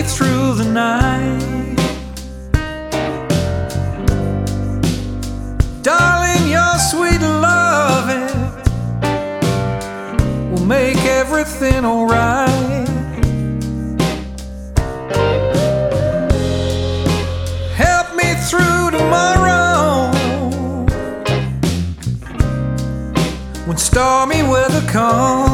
me through the night. Darling, your sweet loving will make everything alright. Help me through tomorrow when stormy weather comes.